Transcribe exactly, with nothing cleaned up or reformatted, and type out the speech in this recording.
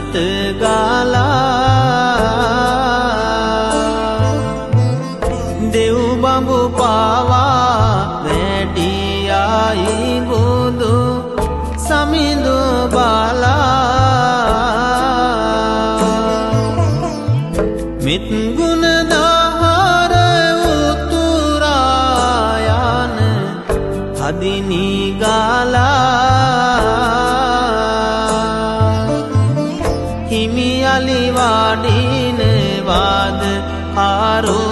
ගත ගාලා දෙව් බඹු පාවා වැඩියයි බුදු සමිඳු බාලා මිත් ගුණ දහර උතුරායන හදිනි ගාලා හිමි අලි වාඩින වාද ආරෝ